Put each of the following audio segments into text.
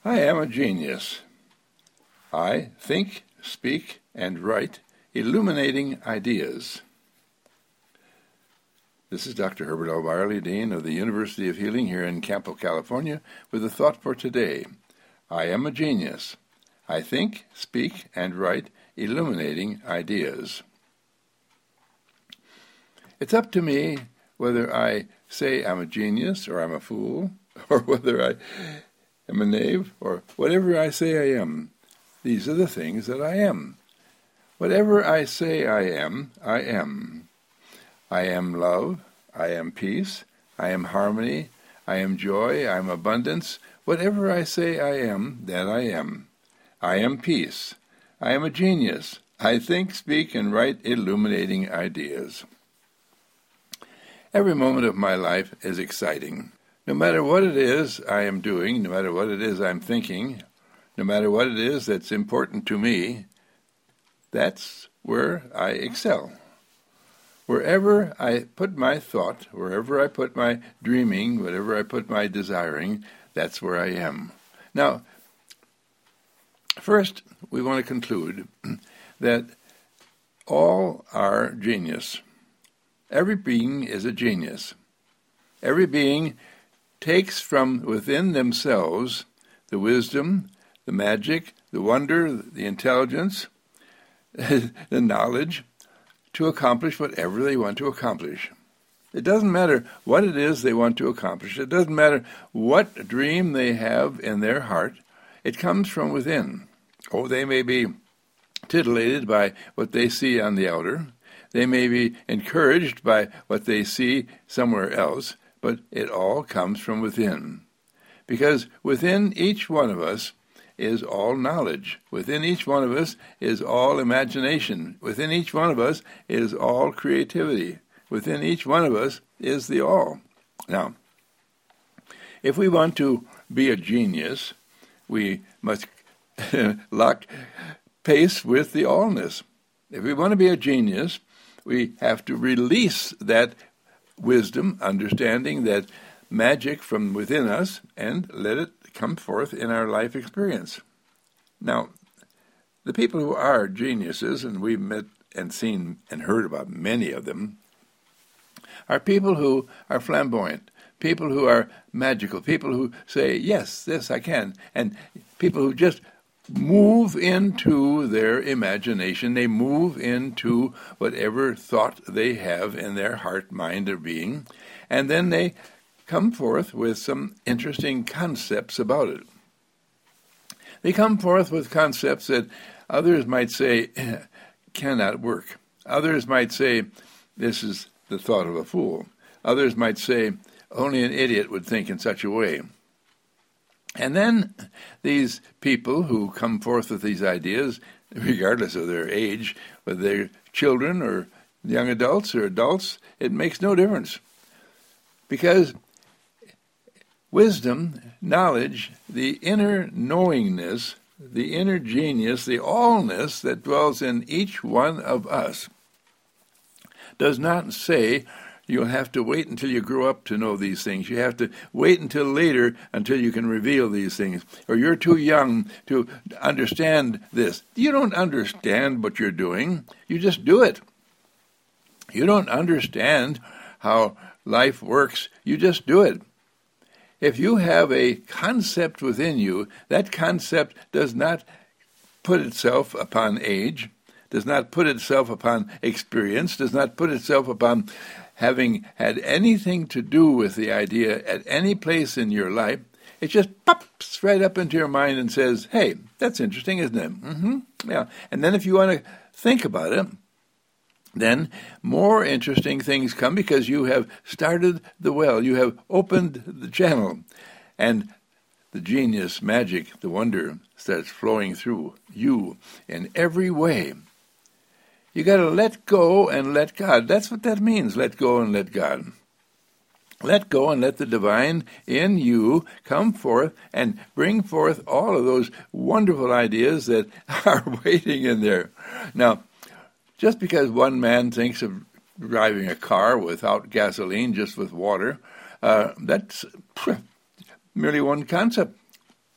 I am a genius. I think, speak, and write illuminating ideas. This is Dr. Herbert L. Byerly, Dean of the University of Healing here in Campo, California, with a thought for today. I am a genius. I think, speak, and write illuminating ideas. It's up to me whether I say I'm a genius or I'm a fool, or whether I am a knave, or whatever I say I am. These are the things that I am. Whatever I say I am, I am. I am love, I am peace, I am harmony, I am joy, I am abundance. Whatever I say I am, that I am. I am peace. I am a genius. I think, speak, and write illuminating ideas. Every moment of my life is exciting. No matter what it is I am doing, no matter what it is I'm thinking, no matter what it is that's important to me, that's where I excel. Wherever I put my thought, wherever I put my dreaming, wherever I put my desiring, that's where I am. Now, first, we want to conclude that all are genius. Every being is a genius. Every being takes from within themselves the wisdom, the magic, the wonder, the intelligence, the knowledge to accomplish whatever they want to accomplish. It doesn't matter what it is they want to accomplish. It doesn't matter what dream they have in their heart. It comes from within. Oh, they may be titillated by what they see on the outer. They may be encouraged by what they see somewhere else, but it all comes from within. Because within each one of us is all knowledge. Within each one of us is all imagination. Within each one of us is all creativity. Within each one of us is the all. Now, if we want to be a genius, we must lock pace with the allness. If we want to be a genius, we have to release that wisdom, understanding, that magic from within us, and let it come forth in our life experience. Now, the people who are geniuses, and we've met and seen and heard about many of them, are people who are flamboyant, people who are magical, people who say, yes, this I can, and people who just move into their imagination. They move into whatever thought they have in their heart, mind, or being, and then they come forth with some interesting concepts about it. They come forth with concepts that others might say cannot work. Others might say this is the thought of a fool. Others might say only an idiot would think in such a way. And then these people who come forth with these ideas, regardless of their age, whether they're children or young adults or adults, it makes no difference. Because wisdom, knowledge, the inner knowingness, the inner genius, the allness that dwells in each one of us does not say you'll have to wait until you grow up to know these things. You have to wait until later until you can reveal these things. Or you're too young to understand this. You don't understand what you're doing. You just do it. You don't understand how life works. You just do it. If you have a concept within you, that concept does not put itself upon age, does not put itself upon experience, does not put itself upon having had anything to do with the idea at any place in your life. It just pops right up into your mind and says, hey, that's interesting, isn't it? Yeah. And then if you want to think about it, then more interesting things come because you have started the well. You have opened the channel. And the genius, magic, the wonder starts flowing through you in every way. You got to let go and let God. That's what that means, let go and let God. Let go and let the divine in you come forth and bring forth all of those wonderful ideas that are waiting in there. Now, just because one man thinks of driving a car without gasoline, just with water, that's merely one concept.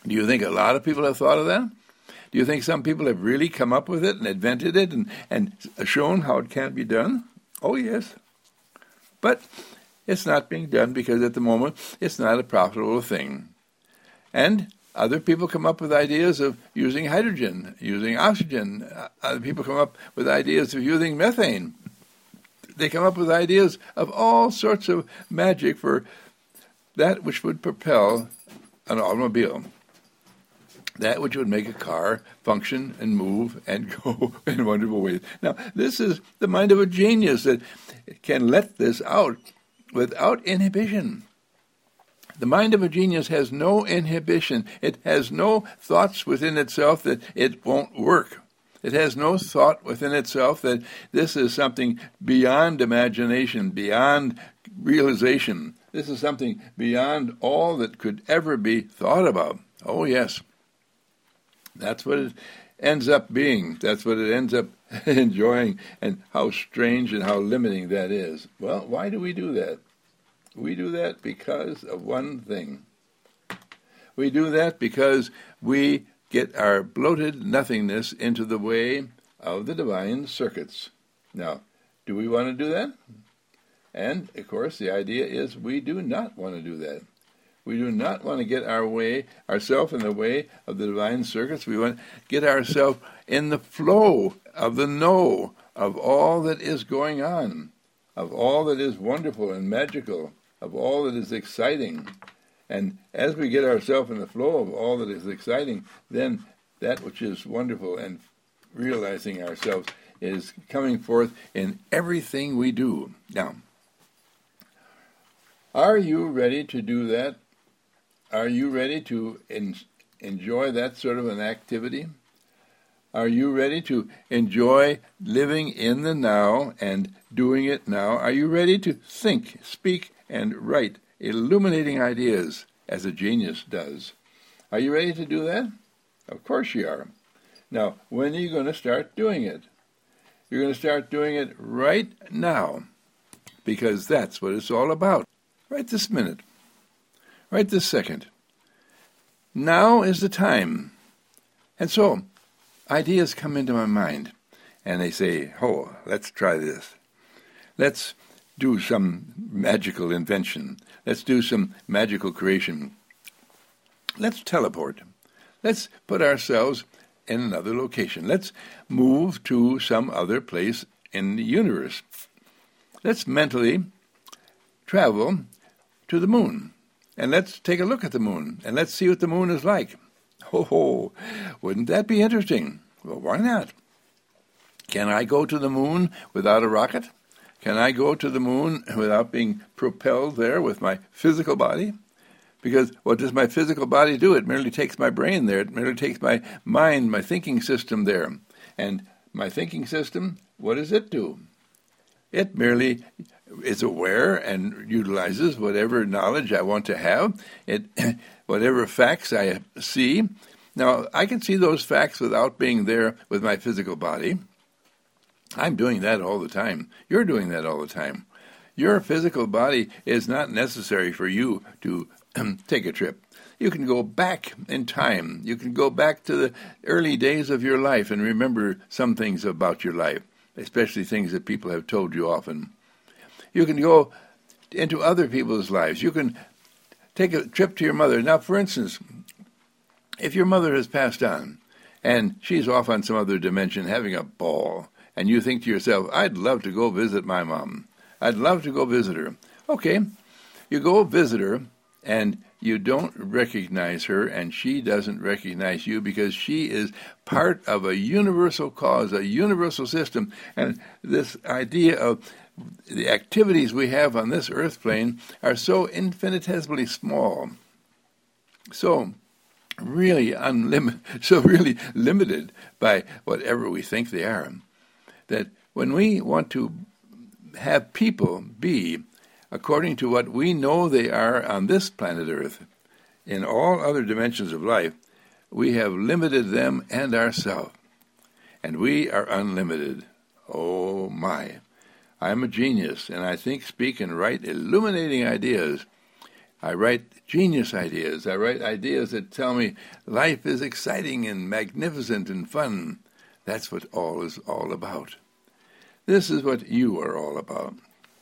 Do you think a lot of people have thought of that? Do you think some people have really come up with it and invented it and shown how it can be done? Oh, yes. But it's not being done because at the moment it's not a profitable thing. And other people come up with ideas of using hydrogen, using oxygen. Other people come up with ideas of using methane. They come up with ideas of all sorts of magic for that which would propel an automobile, that which would make a car function and move and go in wonderful ways. Now, this is the mind of a genius that can let this out without inhibition. The mind of a genius has no inhibition. It has no thoughts within itself that it won't work. It has no thought within itself that this is something beyond imagination, beyond realization. This is something beyond all that could ever be thought about. Oh, yes. That's what it ends up being. That's what it ends up enjoying, and how strange and how limiting that is. Well, why do we do that? We do that because of one thing. We do that because we get our bloated nothingness into the way of the divine circuits. Now, do we want to do that? And, of course, the idea is we do not want to do that. We do not want to get ourselves in the way of the divine circuits. We want to get ourselves in the flow of the know of all that is going on, of all that is wonderful and magical, of all that is exciting. And as we get ourselves in the flow of all that is exciting, then that which is wonderful and realizing ourselves is coming forth in everything we do. Now, are you ready to do that? Are you ready to enjoy that sort of an activity? Are you ready to enjoy living in the now and doing it now? Are you ready to think, speak, and write illuminating ideas as a genius does? Are you ready to do that? Of course you are. Now, when are you going to start doing it? You're going to start doing it right now, because that's what it's all about. Right this minute. Right this second. Now is the time. And so, ideas come into my mind, and they say, oh, let's try this. Let's do some magical invention. Let's do some magical creation. Let's teleport. Let's put ourselves in another location. Let's move to some other place in the universe. Let's mentally travel to the moon. And let's take a look at the moon, and let's see what the moon is like. Oh, wouldn't that be interesting? Well, why not? Can I go to the moon without a rocket? Can I go to the moon without being propelled there with my physical body? Because what does my physical body do? It merely takes my brain there. It merely takes my mind, my thinking system there. And my thinking system, what does it do? It merely is aware and utilizes whatever knowledge I want to have, whatever facts I see. Now, I can see those facts without being there with my physical body. I'm doing that all the time. You're doing that all the time. Your physical body is not necessary for you to take a trip. You can go back in time. You can go back to the early days of your life and remember some things about your life, especially things that people have told you often. You can go into other people's lives. You can take a trip to your mother. Now, for instance, if your mother has passed on and she's off on some other dimension having a ball, and you think to yourself, I'd love to go visit my mom. I'd love to go visit her. Okay, you go visit her, and you don't recognize her, and she doesn't recognize you because she is part of a universal cause, a universal system. And this idea of the activities we have on this earth plane are so infinitesimally small, so really limited by whatever we think they are, that when we want to have people be according to what we know they are on this planet Earth, in all other dimensions of life, we have limited them and ourselves. And we are unlimited. Oh my. I'm a genius, and I think, speak, and write illuminating ideas. I write genius ideas. I write ideas that tell me life is exciting and magnificent and fun. That's what all is all about. This is what you are all about.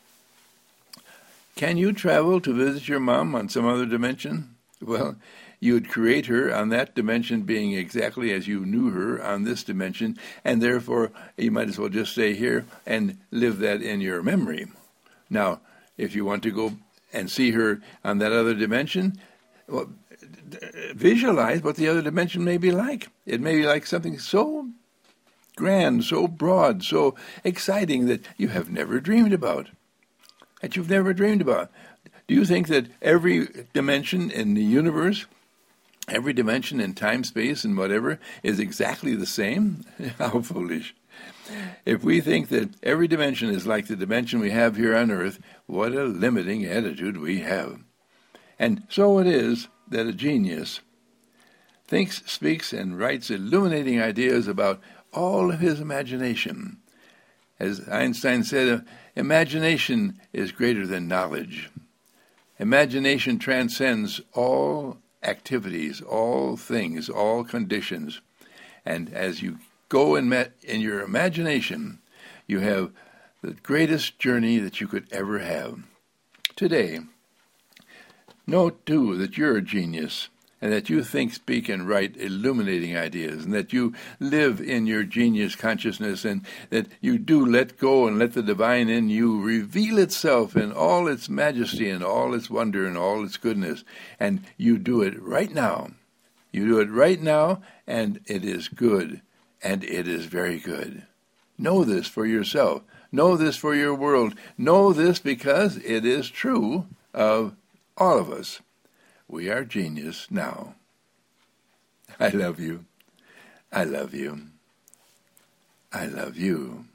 Can you travel to visit your mom on some other dimension? Well, you would create her on that dimension being exactly as you knew her on this dimension, and therefore you might as well just stay here and live that in your memory. Now, if you want to go and see her on that other dimension, well, visualize what the other dimension may be like. It may be like something so grand, so broad, so exciting that you have never dreamed about. Do you think that every dimension in the universe, every dimension in time, space, and whatever is exactly the same? How foolish. If we think that every dimension is like the dimension we have here on Earth, what a limiting attitude we have. And so it is that a genius thinks, speaks, and writes illuminating ideas about all of his imagination. As Einstein said, imagination is greater than knowledge. Imagination transcends all activities, all things, all conditions. And as you go in your imagination, you have the greatest journey that you could ever have. Today, know, too, that you're a genius, and that you think, speak, and write illuminating ideas, and that you live in your genius consciousness, and that you do let go and let the divine in you reveal itself in all its majesty and all its wonder and all its goodness. And you do it right now. You do it right now, and it is good, and it is very good. Know this for yourself. Know this for your world. Know this because it is true of all of us. We are genius now. I love you. I love you. I love you.